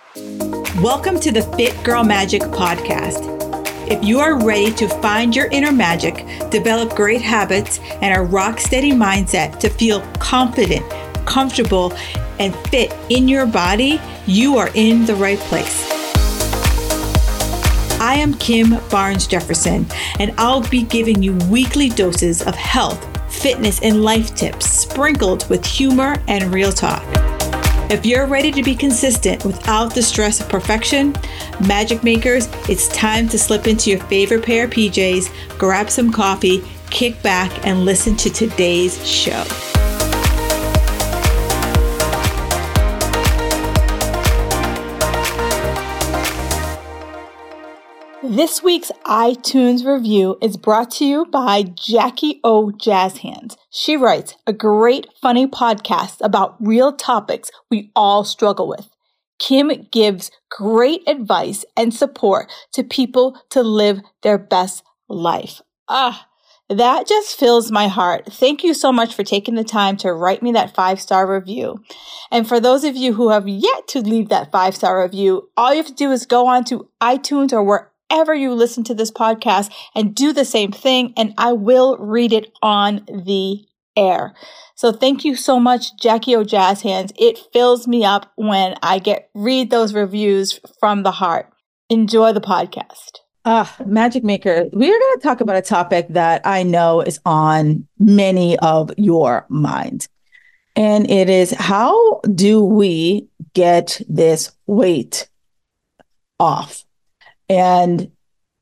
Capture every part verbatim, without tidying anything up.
Welcome to the Fit Girl Magic podcast. If you are ready to find your inner magic, develop great habits, and a rock steady mindset to feel confident, comfortable, and fit in your body, you are in the right place. I am Kim Barnes Jefferson, and I'll be giving you weekly doses of health, fitness, and life tips sprinkled with humor and real talk. If you're ready to be consistent without the stress of perfection, magic makers, it's time to slip into your favorite pair of P Js, grab some coffee, kick back, and listen to today's show. This week's iTunes review is brought to you by Jackie O. Jazz Hands. She writes a great, funny podcast about real topics we all struggle with. Kim gives great advice and support to people to live their best life. Ah, that just fills my heart. Thank you so much for taking the time to write me that five-star review. And for those of you who have yet to leave that five-star review, all you have to do is go on to iTunes or wherever Ever you listen to this podcast and do the same thing, and I will read it on the air. So thank you so much, Jackie O. Jazz Hands. It fills me up when I get read those reviews from the heart. Enjoy the podcast. Ah, uh, Magic Maker, we are going to talk about a topic that I know is on many of your minds. And it is, how do we get this weight off? And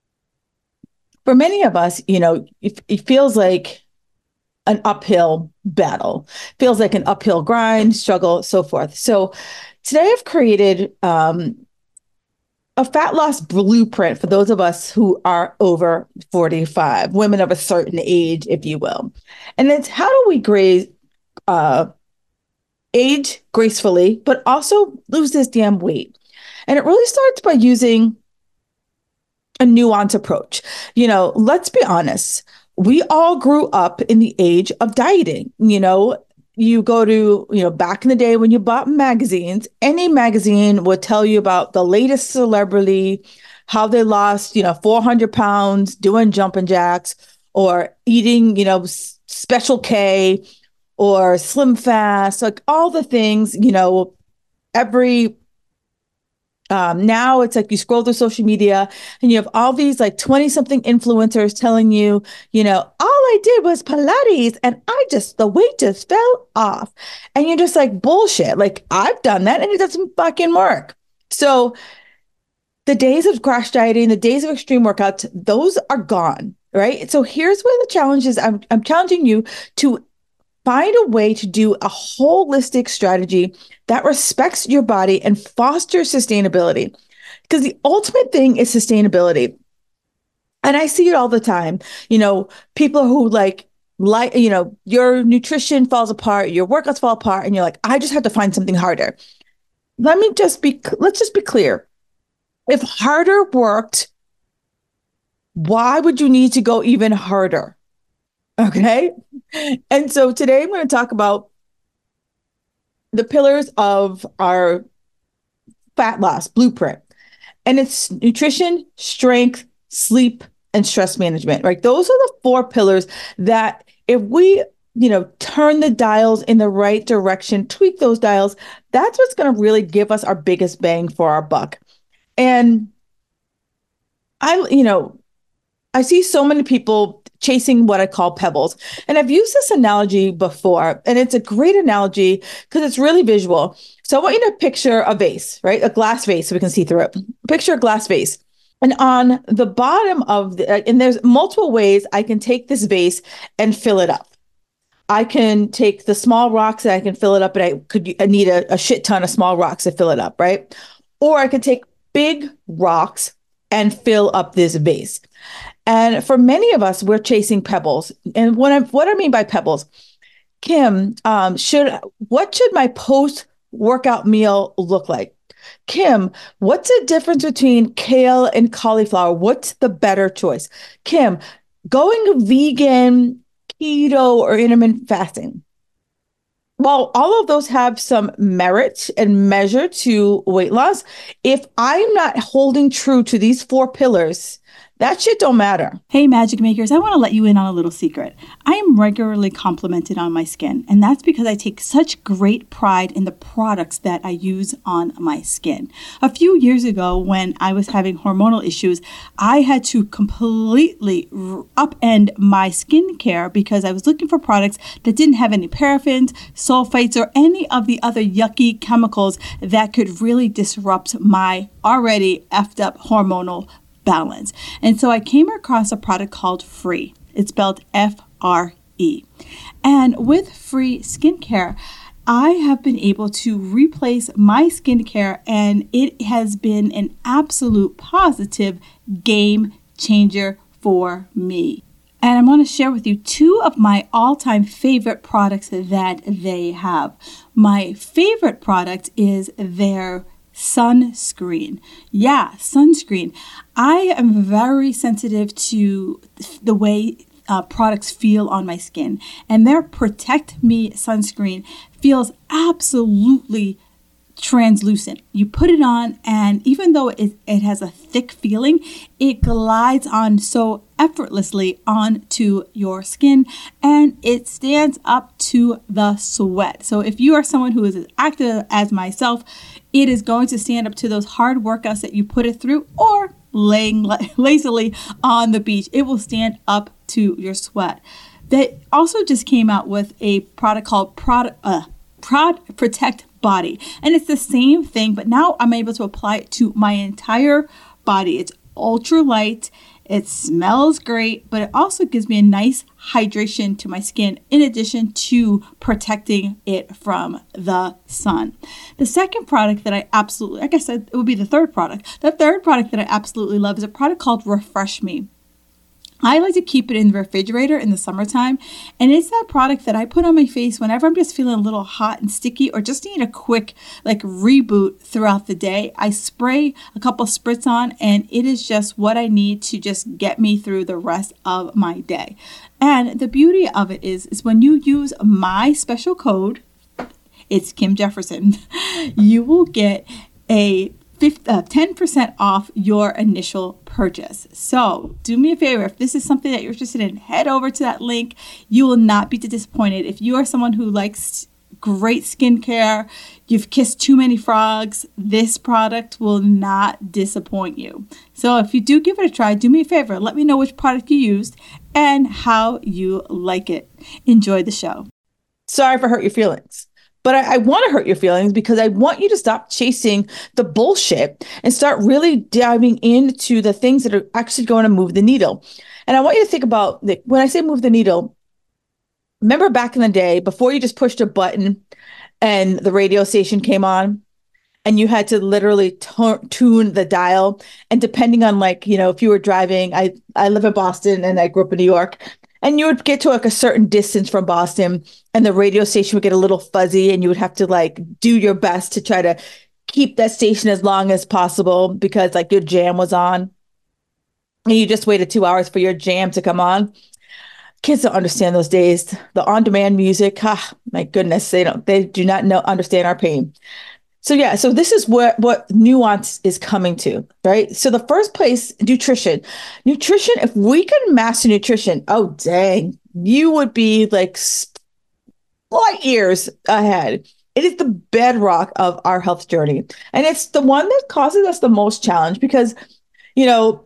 for many of us, you know, it, it feels like an uphill battle, feels like an uphill grind, struggle, so forth. So today I've created um, a fat loss blueprint for those of us who are over forty-five, women of a certain age, if you will. And it's, how do we graze, uh, age gracefully, but also lose this damn weight? And it really starts by using a nuanced approach. You know, let's be honest. We all grew up in the age of dieting. You know, you go to, you know, back in the day when you bought magazines, any magazine would tell you about the latest celebrity, how they lost, you know, four hundred pounds doing jumping jacks or eating, you know, Special K or Slim Fast, like all the things, you know, every Um, now it's like you scroll through social media and you have all these like twenty something influencers telling you, you know, all I did was Pilates and I just, the weight just fell off. And you're just like, bullshit. Like, I've done that and it doesn't fucking work. So the days of crash dieting, the days of extreme workouts, those are gone, right? So here's where the challenge is. I'm, I'm challenging you to find a way to do a holistic strategy that respects your body and fosters sustainability. Because the ultimate thing is sustainability. And I see it all the time. You know, people who like, like, you know, your nutrition falls apart, your workouts fall apart, and you're like, I just have to find something harder. Let me just be, let's just be clear. If harder worked, why would you need to go even harder? Okay. And so today I'm going to talk about the pillars of our fat loss blueprint. And it's nutrition, strength, sleep, and stress management, right? Those are the four pillars that if we, you know, turn the dials in the right direction, tweak those dials, that's what's going to really give us our biggest bang for our buck. And I, you know, I see so many people chasing what I call pebbles. And I've used this analogy before, and it's a great analogy because it's really visual. So I want you to picture a vase, right? A glass vase so we can see through it. Picture a glass vase. And on the bottom of the, and there's multiple ways I can take this vase and fill it up. I can take the small rocks and I can fill it up, and I could I need a, a shit ton of small rocks to fill it up, right? Or I could take big rocks and fill up this vase. And for many of us, we're chasing pebbles. And what I what I mean by pebbles, Kim, um, should what should my post-workout meal look like? Kim, what's the difference between kale and cauliflower? What's the better choice? Kim, going vegan, keto, or intermittent fasting. while all of those have some merit and measure to weight loss, if I'm not holding true to these four pillars, that shit don't matter. Hey, Magic Makers, I want to let you in on a little secret. I am regularly complimented on my skin, and that's because I take such great pride in the products that I use on my skin. A few years ago, when I was having hormonal issues, I had to completely upend my skincare because I was looking for products that didn't have any parabens, sulfates, or any of the other yucky chemicals that could really disrupt my already effed up hormonal balance. And so I came across a product called Free. It's spelled F R E. And with Free skincare, I have been able to replace my skincare, and it has been an absolute positive game changer for me. And I want to share with you two of my all-time favorite products that they have. My favorite product is their sunscreen. Yeah, sunscreen. I am very sensitive to the way uh, products feel on my skin, and their Protect Me sunscreen feels absolutely translucent. You put it on, and even though it, it has a thick feeling, it glides on so effortlessly onto your skin, and it stands up to the sweat. So if you are someone who is as active as myself, it is going to stand up to those hard workouts that you put it through, or laying lazily on the beach. It will stand up to your sweat. They also just came out with a product called Prod, uh, Prod Protect Body, and it's the same thing, but now I'm able to apply it to my entire body. It's ultra light, it smells great, but it also gives me a nice hydration to my skin in addition to protecting it from the sun. The second product that I absolutely, like I said, it would be the third product. The third product that I absolutely love is a product called Refresh Me. I like to keep it in the refrigerator in the summertime, and it's that product that I put on my face whenever I'm just feeling a little hot and sticky or just need a quick like reboot throughout the day. I spray a couple spritz on, and it is just what I need to just get me through the rest of my day. And the beauty of it is, is when you use my special code, it's Kim Jefferson, you will get a ten percent off your initial purchase. So do me a favor, if this is something that you're interested in, head over to that link. You will not be disappointed. If you are someone who likes great skincare, you've kissed too many frogs, this product will not disappoint you. So if you do give it a try, do me a favor, let me know which product you used and how you like it. Enjoy the show. Sorry for hurt your feelings. But I, I want to hurt your feelings because I want you to stop chasing the bullshit and start really diving into the things that are actually going to move the needle. And I want you to think about, the, when I say move the needle, remember back in the day, before you just pushed a button and the radio station came on and you had to literally t- tune the dial. And depending on, like, you know, if you were driving, I, I live in Boston and I grew up in New York. And you would get to like a certain distance from Boston and the radio station would get a little fuzzy and you would have to like do your best to try to keep that station as long as possible because like your jam was on and you just waited two hours for your jam to come on. Kids don't understand those days. The on-demand music, ah, my goodness, they don't, they do not know, understand our pain. So yeah, so this is what, what nuance is coming to, right? So the first place, nutrition. Nutrition, if we could master nutrition, oh dang, you would be like light years ahead. It is the bedrock of our health journey. And it's the one that causes us the most challenge because, you know,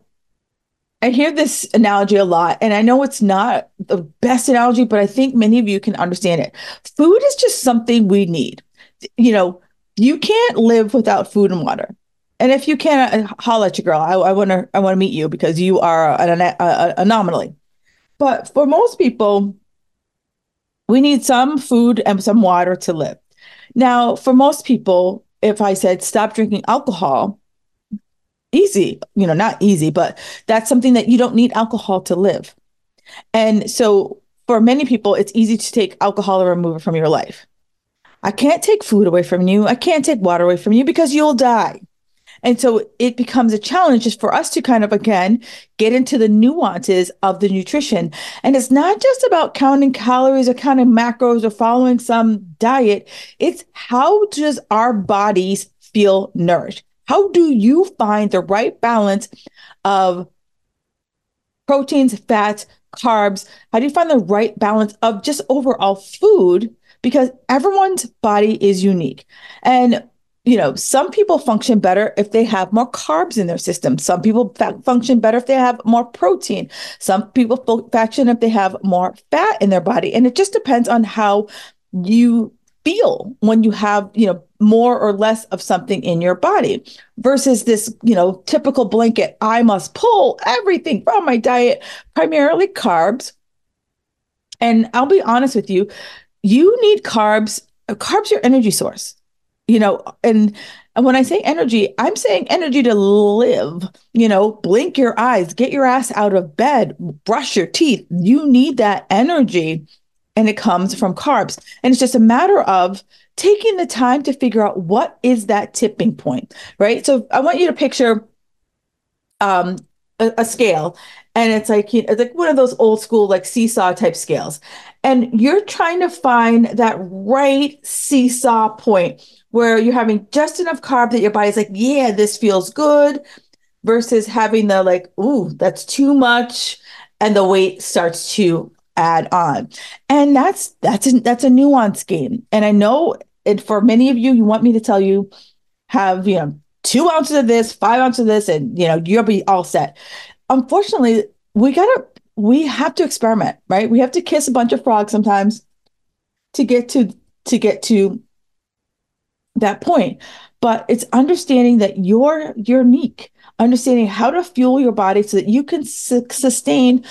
I hear this analogy a lot, and I know it's not the best analogy, but I think many of you can understand it. Food is just something we need. You know, you can't live without food and water. And if you can, uh, holler at your girl. I, I want to I want to meet you because you are an, an, an anomaly. But for most people, we need some food and some water to live. Now, for most people, if I said stop drinking alcohol, easy, you know, not easy, but that's something that you don't need alcohol to live. And so for many people, it's easy to take alcohol or remove it from your life. I can't take food away from you. I can't take water away from you because you'll die. And so it becomes a challenge just for us to kind of, again, get into the nuances of the nutrition. And it's not just about counting calories or counting macros or following some diet. It's how does our bodies feel nourished? How do you find the right balance of proteins, fats, carbs? How do you find the right balance of just overall food? Because everyone's body is unique. And, you know, some people function better if they have more carbs in their system. Some people fa- function better if they have more protein. Some people function if they have more fat in their body. And it just depends on how you feel when you have, you know, more or less of something in your body versus this, you know, typical blanket. I must pull everything from my diet, primarily carbs. And I'll be honest with you, you need carbs. Carbs are your energy source, you know, and and when I say energy, I'm saying energy to live, you know, blink your eyes, get your ass out of bed, brush your teeth. You need that energy, and it comes from carbs. And it's just a matter of taking the time to figure out what is that tipping point, right? So I want you to picture um, a, a scale, and it's like, you know, it's like one of those old school like seesaw type scales, and you're trying to find that right seesaw point where you're having just enough carb that your body's like, yeah, this feels good, versus having the like, ooh, that's too much, and the weight starts to add on. And that's that's a, that's a nuance game. And I know it for many of you, you want me to tell you have, you know, two ounces of this, five ounces of this, and you know, you'll be all set. Unfortunately, we gotta we have to experiment, right? We have to kiss a bunch of frogs sometimes to get to to get to that point. But it's understanding that you're unique, understanding how to fuel your body so that you can su- sustain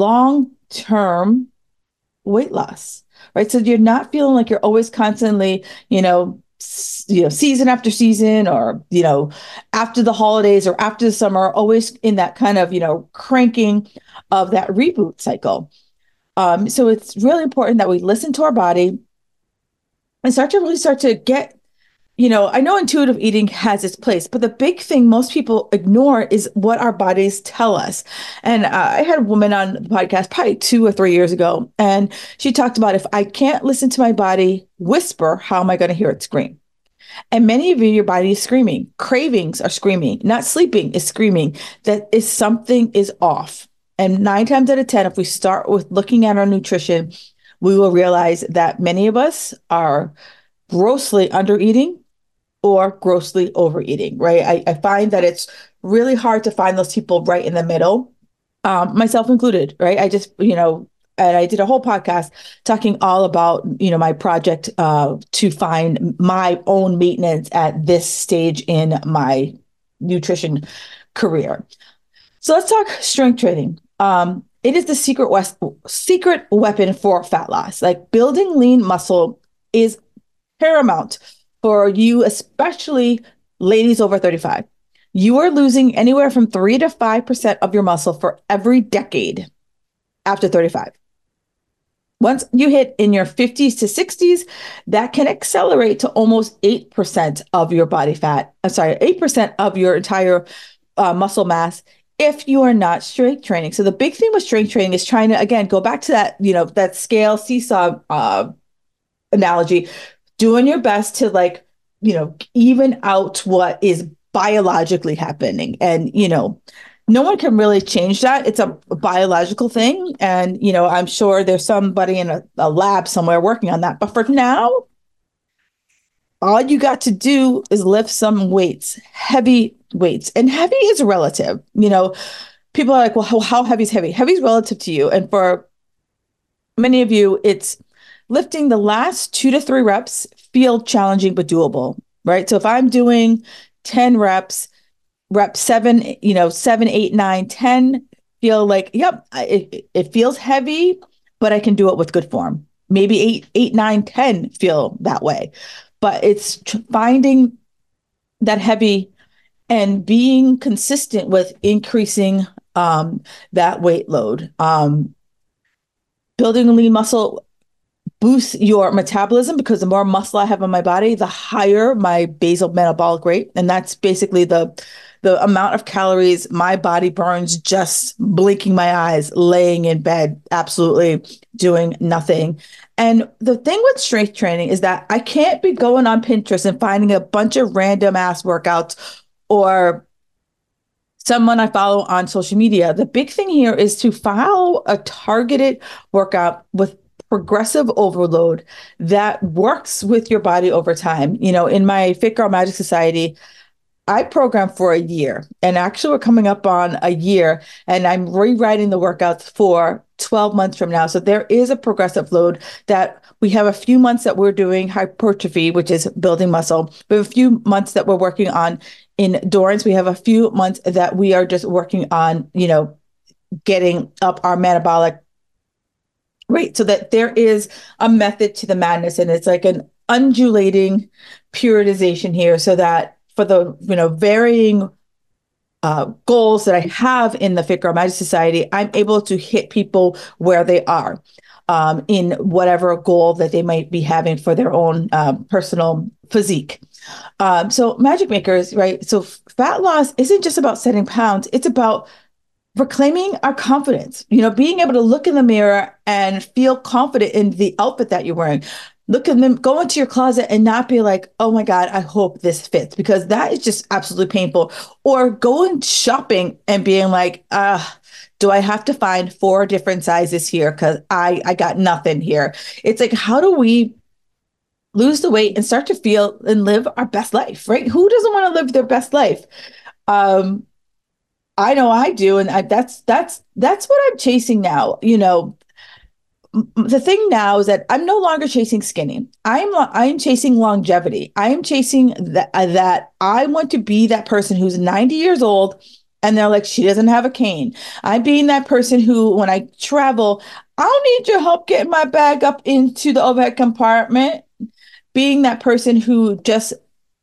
long-term weight loss, right? So you're not feeling like you're always constantly, you know, s- you know, season after season, or, you know, after the holidays or after the summer, always in that kind of, you know, cranking of that reboot cycle. Um, so it's really important that we listen to our body and start to really start to get, you know, I know intuitive eating has its place, but the big thing most people ignore is what our bodies tell us. And uh, I had a woman on the podcast probably two or three years ago, and she talked about, if I can't listen to my body whisper, how am I going to hear it scream? And many of you, your body is screaming. Cravings are screaming. Not sleeping is screaming. That is something is off. And nine times out of ten, if we start with looking at our nutrition, we will realize that many of us are grossly under eating or grossly overeating, right? I, I find that it's really hard to find those people right in the middle, um, myself included, right? I just, you know, and I did a whole podcast talking all about, you know, my project uh, to find my own maintenance at this stage in my nutrition career. So let's talk strength training. Um, it is the secret west, secret weapon for fat loss. Like building lean muscle is paramount for you, especially ladies over thirty-five. You are losing anywhere from three to five percent of your muscle for every decade after thirty-five. Once you hit in your fifties to sixties, that can accelerate to almost eight percent of your body fat. I'm sorry, eight percent of your entire uh, muscle mass if you are not strength training. So the big thing with strength training is trying to, again, go back to that, you know, that scale seesaw uh, analogy, doing your best to, like, you know, even out what is biologically happening. And, you know, no one can really change that. It's a biological thing. And, you know, I'm sure there's somebody in a, a lab somewhere working on that. But for now, all you got to do is lift some weights, heavy weights. And heavy is relative. You know, people are like, well, how, how heavy is heavy? Heavy is relative to you. And for many of you, it's lifting the last two to three reps feel challenging but doable, right? So if I'm doing ten reps, rep seven, you know, seven, eight, nine, ten, feel like, yep, it, it feels heavy, but I can do it with good form. Maybe eight, eight, nine, ten feel that way. But it's finding that heavy and being consistent with increasing um, that weight load. Um, building a lean muscle boosts your metabolism because the more muscle I have on my body, the higher my basal metabolic rate. And that's basically the the amount of calories my body burns just blinking my eyes, laying in bed, absolutely doing nothing. And the thing with strength training is that I can't be going on Pinterest and finding a bunch of random ass workouts or someone I follow on social media. The big thing here is to follow a targeted workout with progressive overload that works with your body over time. You know, in my Fit Girl Magic Society, I programmed for a year, and actually we're coming up on a year, and I'm rewriting the workouts for twelve months from now. So there is a progressive load that we have a few months that we're doing hypertrophy, which is building muscle. We have a few months that we're working on endurance. We have a few months that we are just working on, you know, getting up our metabolic rate, so that there is a method to the madness. And it's like an undulating periodization here, so that for the, you know, varying uh, goals that I have in the Fit Girl Magic Society, I'm able to hit people where they are um, in whatever goal that they might be having for their own um, personal physique. Um, so Magic Makers, right? So fat loss isn't just about setting pounds. It's about reclaiming our confidence, you know, being able to look in the mirror and feel confident in the outfit that you're wearing. Look at them, go into your closet and not be like, oh my God, I hope this fits, because that is just absolutely painful. Or going shopping and being like, ah, do I have to find four different sizes here? Because I, I got nothing here. It's like, how do we lose the weight and start to feel and live our best life, right? Who doesn't want to live their best life? Um, I know I do. And I, that's, that's, that's what I'm chasing now. You know, the thing now is that I'm no longer chasing skinny. I'm I'm chasing longevity. I am chasing that that I want to be that person who's ninety years old and they're like, she doesn't have a cane. I'm being that person who, when I travel, I'll need your help getting my bag up into the overhead compartment. Being that person who just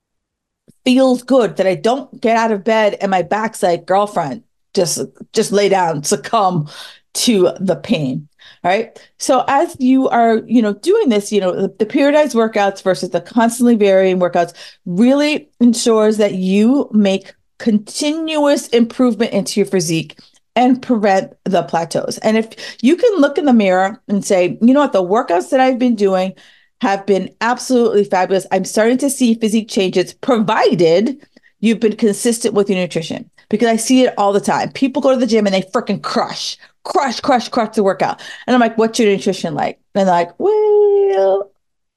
feels good, that I don't get out of bed and my back's like, girlfriend, just just lay down, succumb to the pain. All right. So as you are, you know, doing this, you know, the, the periodized workouts versus the constantly varying workouts really ensures that you make continuous improvement into your physique and prevent the plateaus. And if you can look in the mirror and say, you know what, the workouts that I've been doing have been absolutely fabulous. I'm starting to see physique changes, provided you've been consistent with your nutrition, because I see it all the time. People go to the gym and they freaking crush, crush, crush, crush the workout. And I'm like, what's your nutrition like? And they're like, well,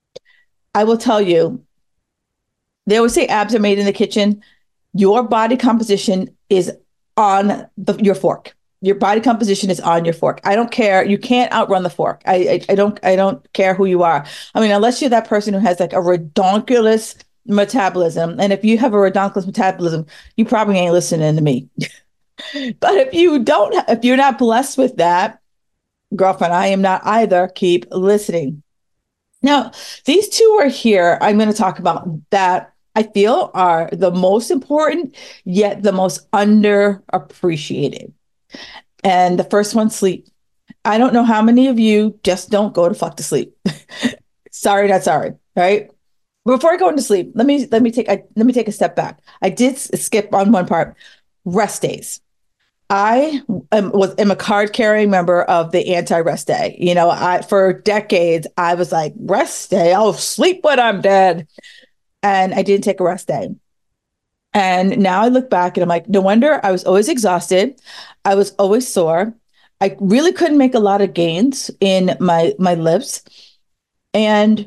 I will tell you, they always say abs are made in the kitchen. Your body composition is on the, your fork. Your body composition is on your fork. I don't care. You can't outrun the fork. I, I I don't I don't care who you are. I mean, unless you're that person who has like a redonkulous metabolism. And if you have a redonkulous metabolism, you probably ain't listening to me. But if you don't, if you're not blessed with that, girlfriend, I am not either. Keep listening. Now, these two are here. I'm going to talk about that I feel are the most important, yet the most underappreciated. And the first one, sleep. I don't know how many of you just don't go to fuck to sleep. Sorry, not sorry, right? Before I go into sleep, let me let me take a, let me take a step back. I did skip on one part. Rest days. I am, was am a card carrying member of the anti-rest day. You know, I for decades I was like, rest day. I'll sleep when I'm dead, and I didn't take a rest day. And now I look back and I'm like, no wonder I was always exhausted. I was always sore. I really couldn't make a lot of gains in my my lifts, and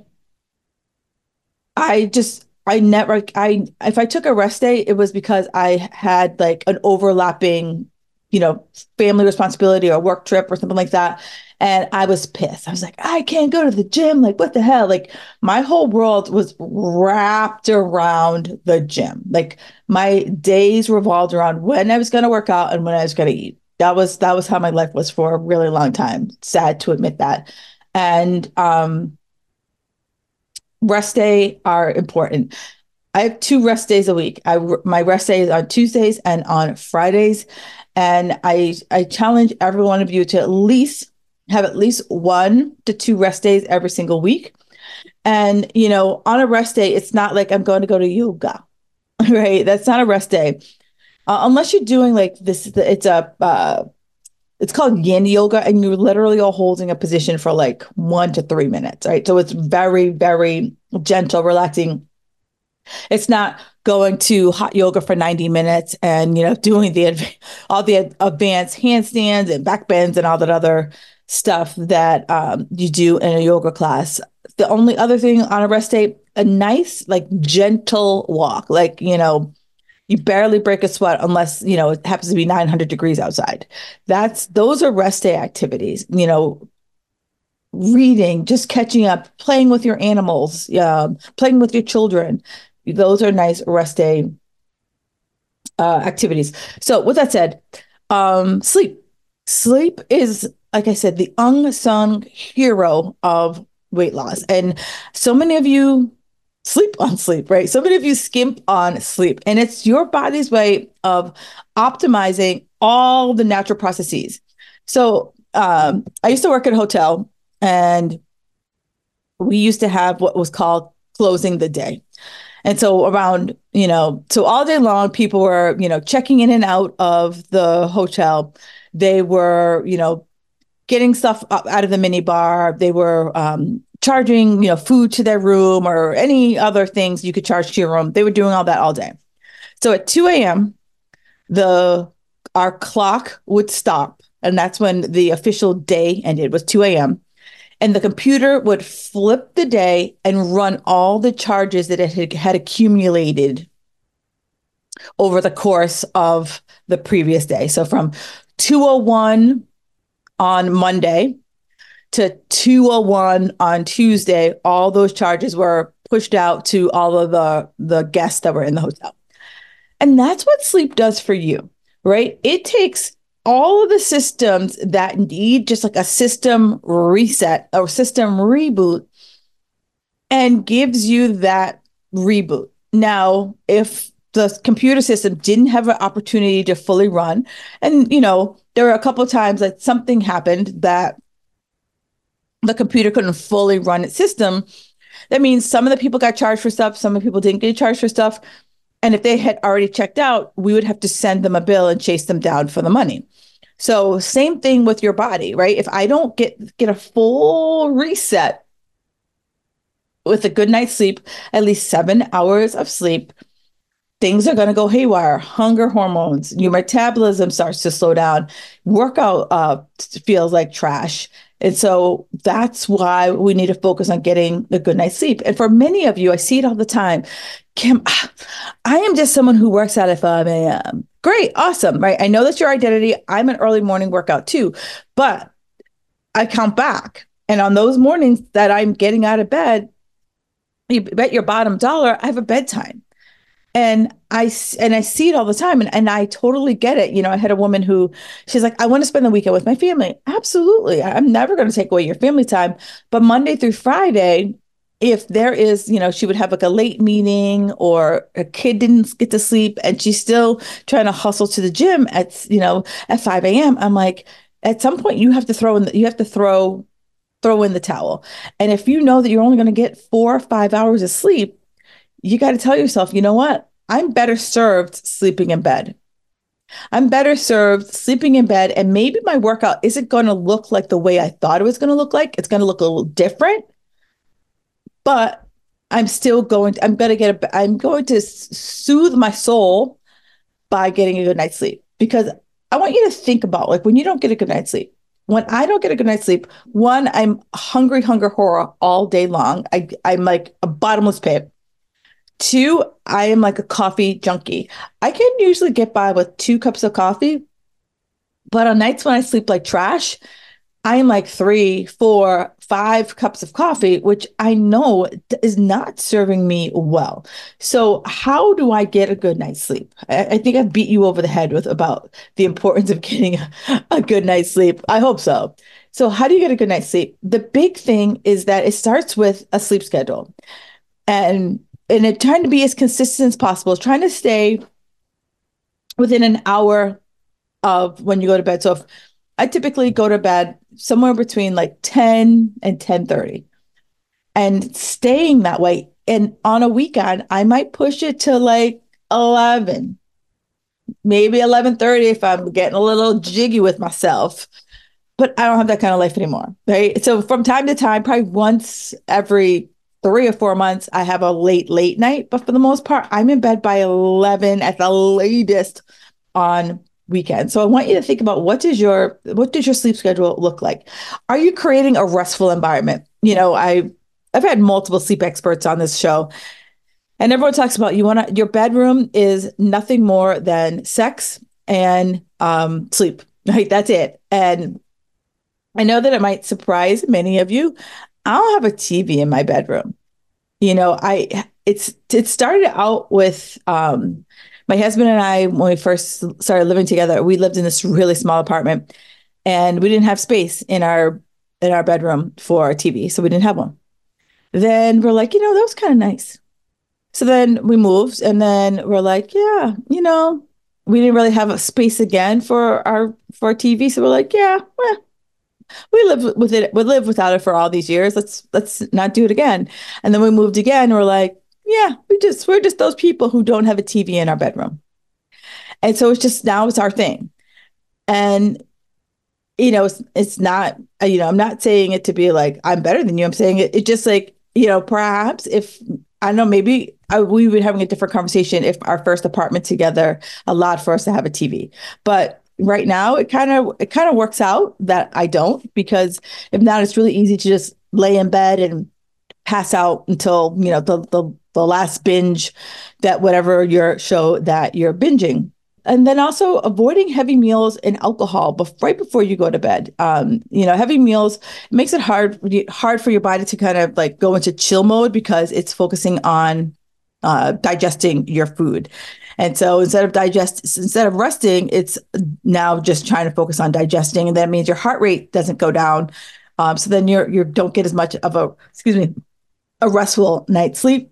I just, I never, I, if I took a rest day, it was because I had like an overlapping, you know, family responsibility or work trip or something like that. And I was pissed. I was like, I can't go to the gym. Like, what the hell? Like, my whole world was wrapped around the gym. Like, my days revolved around when I was going to work out and when I was going to eat. That was, that was how my life was for a really long time. Sad to admit that. And, um, rest day are important. I have two rest days a week. I my rest day is on Tuesdays and on Fridays, and I I challenge every one of you to at least have at least one to two rest days every single week. And, you know, on a rest day, it's not like I'm going to go to yoga, right? That's not a rest day. Uh, unless you're doing like this, it's a, uh, it's called yin yoga, and you're literally all holding a position for like one to three minutes, right? So it's very, very gentle, relaxing. It's not going to hot yoga for ninety minutes and, you know, doing the all the advanced handstands and back bends and all that other stuff that um, you do in a yoga class. The only other thing on a rest day, a nice, like gentle walk, like, you know, you barely break a sweat unless, you know, it happens to be nine hundred degrees outside. That's, those are rest day activities, you know, reading, just catching up, playing with your animals, um, playing with your children. Those are nice rest day uh, activities. So with that said, um, sleep. Sleep is, like I said, the unsung hero of weight loss. And so many of you sleep on sleep, right? So many of you skimp on sleep. And it's your body's way of optimizing all the natural processes. So um, I used to work at a hotel, and we used to have what was called closing the day. And so around, you know, so all day long, people were, you know, checking in and out of the hotel. They were, you know, getting stuff out of the mini bar. They were um, charging, you know, food to their room or any other things you could charge to your room. They were doing all that all day. So at two a.m., the our clock would stop. And that's when the official day ended, was two a.m. And the computer would flip the day and run all the charges that it had, had accumulated over the course of the previous day. So from two oh one on Monday to two oh one on Tuesday, all those charges were pushed out to all of the, the guests that were in the hotel. And that's what sleep does for you, right? It takes all of the systems that need just like a system reset or system reboot and gives you that reboot. Now, if the computer system didn't have an opportunity to fully run, and, you know, there were a couple of times that something happened that the computer couldn't fully run its system, that means some of the people got charged for stuff, some of the people didn't get charged for stuff. And if they had already checked out, we would have to send them a bill and chase them down for the money. So same thing with your body, right? If I don't get, get a full reset with a good night's sleep, at least seven hours of sleep, things are going to go haywire. Hunger hormones, your metabolism starts to slow down. Workout uh, feels like trash. And so that's why we need to focus on getting a good night's sleep. And for many of you, I see it all the time. Kim, I am just someone who works out at five a.m. Great, awesome, right? I know that's your identity. I'm an early morning workout too, but I count back. And on those mornings that I'm getting out of bed, you bet your bottom dollar, I have a bedtime. And I, and I see it all the time. And, and I totally get it. You know, I had a woman who, she's like, I want to spend the weekend with my family. Absolutely. I'm never going to take away your family time. But Monday through Friday, if there is, you know, she would have like a late meeting or a kid didn't get to sleep and she's still trying to hustle to the gym at, you know, at five a.m. I'm like, at some point you have to throw in, the, you have to throw, throw in the towel. And if you know that you're only going to get four or five hours of sleep, you got to tell yourself, you know what? I'm better served sleeping in bed. I'm better served sleeping in bed. And maybe my workout isn't going to look like the way I thought it was going to look like. It's going to look a little different, but I'm still going to, I'm going to get a, I'm going to soothe my soul by getting a good night's sleep. Because I want you to think about, like, when you don't get a good night's sleep, when I don't get a good night's sleep, one, I'm hungry, hunger, horror all day long. I, I'm like a bottomless pit. Two, I am like a coffee junkie. I can usually get by with two cups of coffee, but on nights when I sleep like trash, I am like three, four, five cups of coffee, which I know is not serving me well. So how do I get a good night's sleep? I, I think I've beat you over the head with about the importance of getting a, a good night's sleep. I hope so. So how do you get a good night's sleep? The big thing is that it starts with a sleep schedule. And And it trying to be as consistent as possible, trying to stay within an hour of when you go to bed. So if I typically go to bed somewhere between like ten and ten thirty and staying that way. And on a weekend, I might push it to like eleven, maybe eleven thirty if I'm getting a little jiggy with myself. But I don't have that kind of life anymore, right? So from time to time, probably once every three or four months, I have a late, late night. But for the most part, I'm in bed by eleven at the latest on weekends. So I want you to think about what does your what does your sleep schedule look like? Are you creating a restful environment? You know, I I've had multiple sleep experts on this show, and everyone talks about you want to your bedroom is nothing more than sex and um, sleep. Right, that's it. And I know that it might surprise many of you. I don't have a T V in my bedroom. You know, I it's it started out with um, my husband and I when we first started living together. We lived in this really small apartment, and we didn't have space in our in our bedroom for a T V, so we didn't have one. Then we're like, you know, that was kind of nice. So then we moved, and then we're like, yeah, you know, we didn't really have a space again for our for our T V, so we're like, yeah, well, we lived with it, we lived without it for all these years. Let's let's not do it again. And then we moved again. And we're like, yeah, we just we're just those people who don't have a T V in our bedroom. And so it's just now it's our thing. And you know, it's it's not, you know, I'm not saying it to be like I'm better than you. I'm saying it, it just like, you know, perhaps if I don't know, maybe I, we would be having a different conversation if our first apartment together allowed for us to have a T V. But right now it kind of it kind of works out that I don't, because if not, it's really easy to just lay in bed and pass out until, you know, the the, the last binge, that whatever your show that you're binging. And then also avoiding heavy meals and alcohol bef- right before you go to bed. Um, you know, heavy meals makes it hard hard for your body to kind of like go into chill mode because it's focusing on uh, digesting your food. And so instead of digest, instead of resting, it's now just trying to focus on digesting, and that means your heart rate doesn't go down. Um, so then you're you don't get as much of a excuse me a restful night's sleep.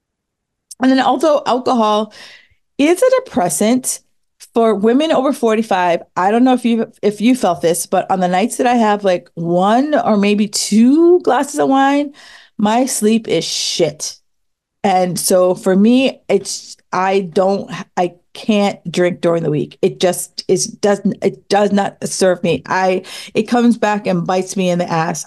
And then although alcohol is a depressant for women over forty-five, I don't know if you if you felt this, but on the nights that I have like one or maybe two glasses of wine, my sleep is shit. And so for me, it's I don't I can't drink during the week. It just is doesn't it does not serve me. I it comes back and bites me in the ass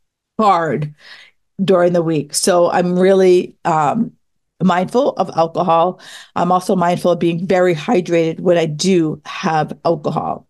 hard during the week. So I'm really um mindful of alcohol. I'm also mindful of being very hydrated when I do have alcohol.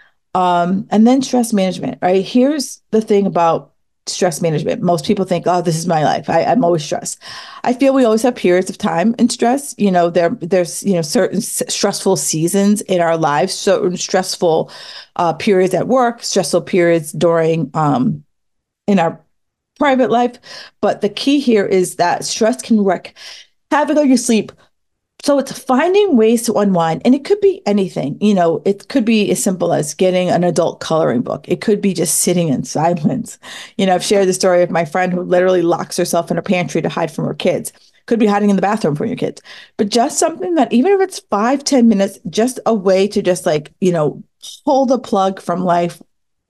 Um, and then stress management, right? Here's the thing about stress management. Most people think, oh, this is my life. I, I'm always stressed. I feel we always have periods of time in stress. You know, there there's, you know, certain s- stressful seasons in our lives, certain stressful uh, periods at work, stressful periods during um, in our private life. But the key here is that stress can wreak havoc on your sleep. So it's finding ways to unwind, and it could be anything. You know, it could be as simple as getting an adult coloring book. It could be just sitting in silence. You know, I've shared the story of my friend who literally locks herself in her pantry to hide from her kids. Could be hiding in the bathroom from your kids, but just something that even if it's five, ten minutes, just a way to just like, you know, pull the plug from life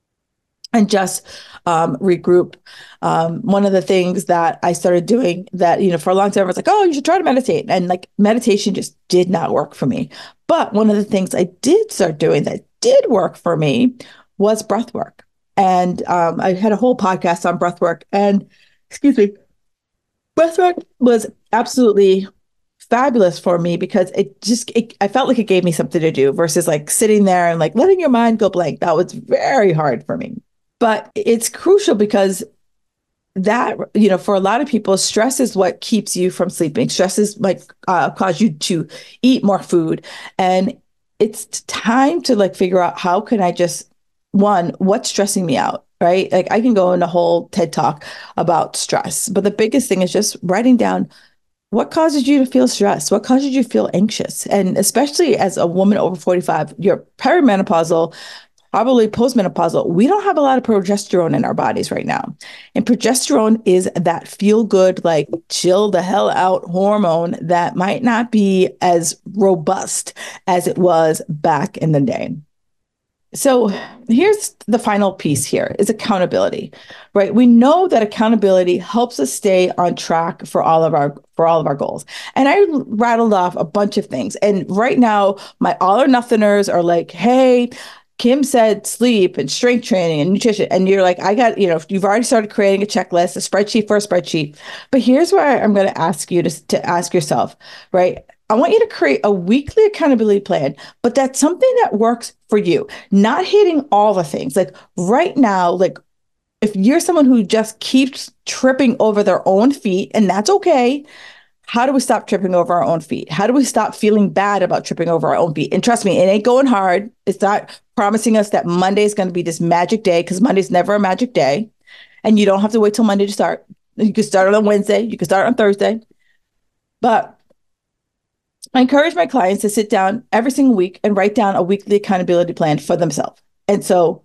and just um, regroup. Um, one of the things that I started doing that, you know, for a long time, I was like, oh, you should try to meditate. And like meditation just did not work for me. But one of the things I did start doing that did work for me was breath work. And um, I had a whole podcast on breath work. And excuse me, breath work was absolutely fabulous for me because it just, it, I felt like it gave me something to do versus like sitting there and like letting your mind go blank. That was very hard for me. But it's crucial because that, you know, for a lot of people, stress is what keeps you from sleeping. Stress is like uh, cause you to eat more food. And it's time to like figure out how can I just, one, what's stressing me out, right? Like I can go in a whole TED talk about stress, but the biggest thing is just writing down what causes you to feel stressed? What causes you to feel anxious? And especially as a woman over forty-five, you're perimenopausal, probably postmenopausal, we don't have a lot of progesterone in our bodies right now. And progesterone is that feel good, like chill the hell out hormone that might not be as robust as it was back in the day. So here's the final piece here is accountability, right? We know that accountability helps us stay on track for all of our for all of our goals. And I rattled off a bunch of things. And right now, my all or nothingers are like, hey, Kim said sleep and strength training and nutrition. And you're like, I got, you know, you've already started creating a checklist, a spreadsheet for a spreadsheet. But here's where I'm going to ask you to, to ask yourself, right? I want you to create a weekly accountability plan, but that's something that works for you, not hitting all the things. Like right now, like if you're someone who just keeps tripping over their own feet, and that's okay, how do we stop tripping over our own feet? How do we stop feeling bad about tripping over our own feet? And trust me, it ain't going hard. It's not promising us that Monday is going to be this magic day, because Monday's never a magic day. And you don't have to wait till Monday to start. You can start on Wednesday. You can start on Thursday. But I encourage my clients to sit down every single week and write down a weekly accountability plan for themselves. And so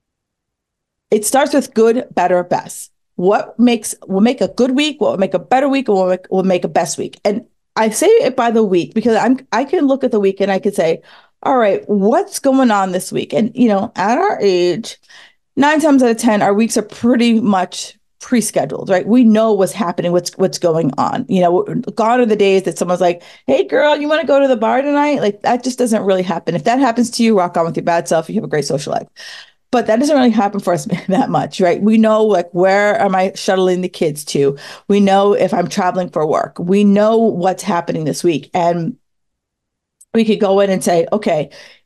it starts with good, better, best. What makes will make a good week, what will make a better week, and what will make, will make a best week. And I say it by the week because I'm I can look at the week and I can say, all right, what's going on this week? And you know, at our age, nine times out of ten, our weeks are pretty much pre-scheduled, right? We know what's happening, what's what's going on. You know, gone are the days that someone's like, hey girl, you want to go to the bar tonight? Like that just doesn't really happen. If that happens to you, rock on with your bad self. You have a great social life. But that doesn't really happen for us that much, right? We know like, where am I shuttling the kids to? We know if I'm traveling for work. We know what's happening this week. And we could go in and say, okay,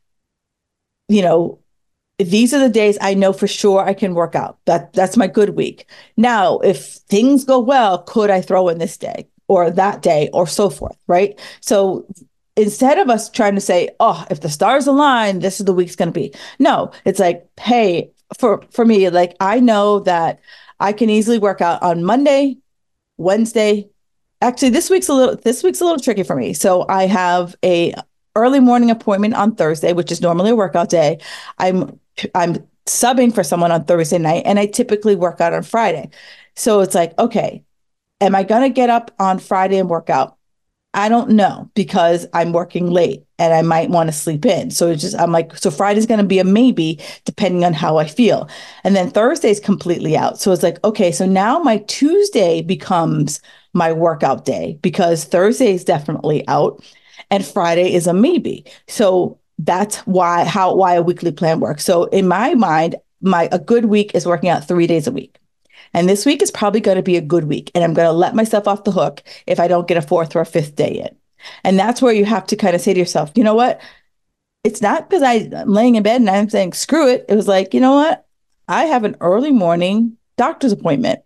you know, these are the days I know for sure I can work out. That that's my good week. Now, if things go well, could I throw in this day or that day or so forth, right? So instead of us trying to say, oh, if the stars align, this is the week's going to be. No, it's like, hey, for for me, like I know that I can easily work out on Monday, Wednesday. Actually, this week's a little this week's a little tricky for me. So I have a early morning appointment on Thursday, which is normally a workout day. I'm I'm subbing for someone on Thursday night, and I typically work out on Friday. So it's like, okay, am I going to get up on Friday and work out? I don't know, because I'm working late and I might want to sleep in. So it's just, I'm like, so Friday's going to be a maybe depending on how I feel. And then Thursday's completely out. So it's like, okay, so now my Tuesday becomes my workout day because Thursday is definitely out and Friday is a maybe. So that's why, how, why a weekly plan works. So in my mind, my, a good week is working out three days a week. And this week is probably going to be a good week. And I'm going to let myself off the hook if I don't get a fourth or a fifth day in. And that's where you have to kind of say to yourself, you know what? It's not because I'm laying in bed and I'm saying, screw it. It was like, you know what? I have an early morning doctor's appointment.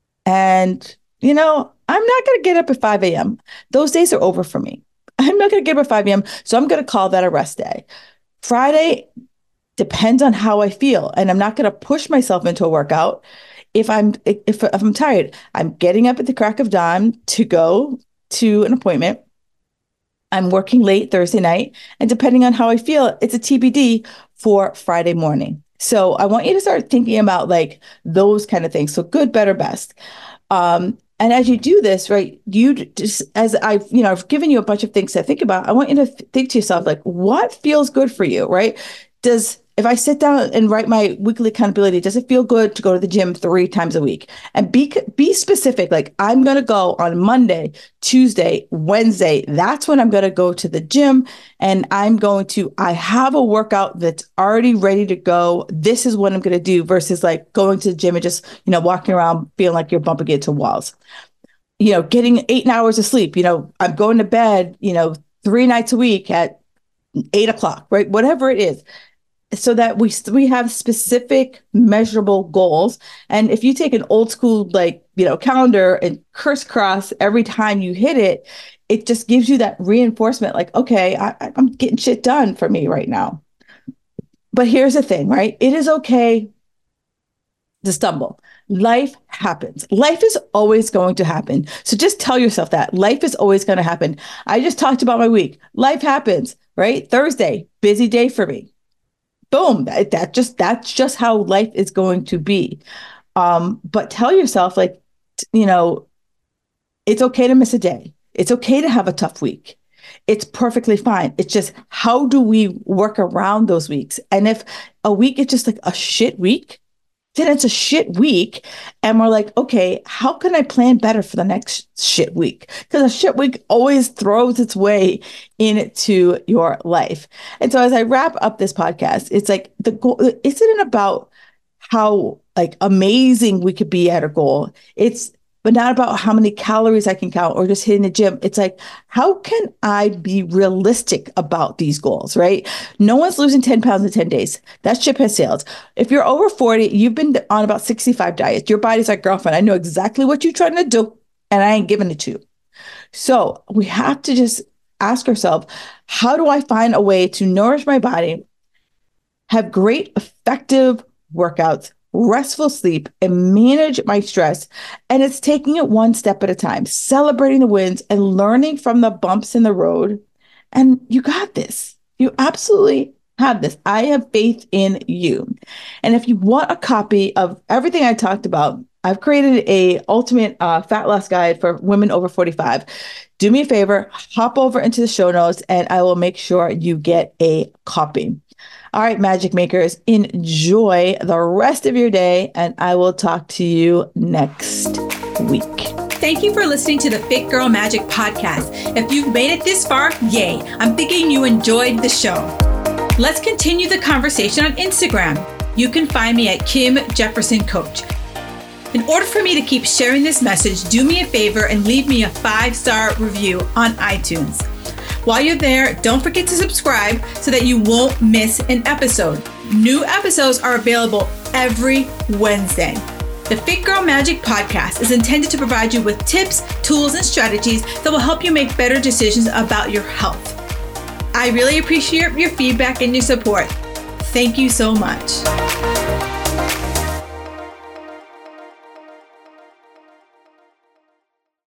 And, you know, I'm not going to get up at five a.m. Those days are over for me. I'm not going to get up at five a.m. So I'm going to call that a rest day. Friday depends on how I feel. And I'm not going to push myself into a workout. If I'm if, if I'm tired, I'm getting up at the crack of dawn to go to an appointment. I'm working late Thursday night, and depending on how I feel, it's a T B D for Friday morning. So I want you to start thinking about like those kind of things. So good, better, best. Um, and as you do this, right, you just, as I've, you know, I've given you a bunch of things to think about. I want you to th- think to yourself, like, what feels good for you, right? Does If I sit down and write my weekly accountability, does it feel good to go to the gym three times a week? And be be specific. Like I'm going to go on Monday, Tuesday, Wednesday. That's when I'm going to go to the gym. And I'm going to, I have a workout that's already ready to go. This is what I'm going to do versus like going to the gym and just, you know, walking around feeling like you're bumping into walls. You know, getting eight hours of sleep. You know, I'm going to bed, you know, three nights a week at eight o'clock, right? Whatever it is. So that we we have specific measurable goals. And if you take an old school, like, you know, calendar and crisscross every time you hit it, it just gives you that reinforcement, like, okay, I, I'm getting shit done for me right now. But here's the thing, right? It is okay to stumble. Life happens. Life is always going to happen. So just tell yourself that life is always going to happen. I just talked about my week. Life happens, right? Thursday, busy day for me. Boom, that, that just that's just how life is going to be. Um, but tell yourself, like, you know, it's okay to miss a day. It's okay to have a tough week. it's perfectly fine. It's just, how do we work around those weeks? And if a week is just like a shit week, then it's a shit week. And we're like, okay, how can I plan better for the next shit week? Because a shit week always throws its way into your life. And so as I wrap up this podcast, it's like the goal isn't about how like amazing we could be at a goal. It's but not about how many calories I can count or just hitting the gym. It's like, how can I be realistic about these goals, right? No one's losing ten pounds in ten days. That ship has sailed. If you're over forty, you've been on about sixty-five diets. Your body's like, girlfriend, I know exactly what you're trying to do, and I ain't giving it to you. So we have to just ask ourselves, how do I find a way to nourish my body, have great, effective workouts, restful sleep, and manage my stress? And it's taking it one step at a time, celebrating the wins and learning from the bumps in the road. And you got this. You absolutely have this. I have faith in you. And if you want a copy of everything I talked about, I've created a ultimate uh, fat loss guide for women over forty-five. Do me a favor, hop over into the show notes and I will make sure you get a copy. All right, Magic Makers, enjoy the rest of your day, and I will talk to you next week. Thank you for listening to the Fit Girl Magic podcast. If you've made it this far, yay. I'm thinking you enjoyed the show. Let's continue the conversation on Instagram. You can find me at Kim Jefferson Coach. In order for me to keep sharing this message, do me a favor and leave me a five-star review on iTunes. While you're there, don't forget to subscribe so that you won't miss an episode. New episodes are available every Wednesday. The Fit Girl Magic podcast is intended to provide you with tips, tools, and strategies that will help you make better decisions about your health. I really appreciate your feedback and your support. Thank you so much.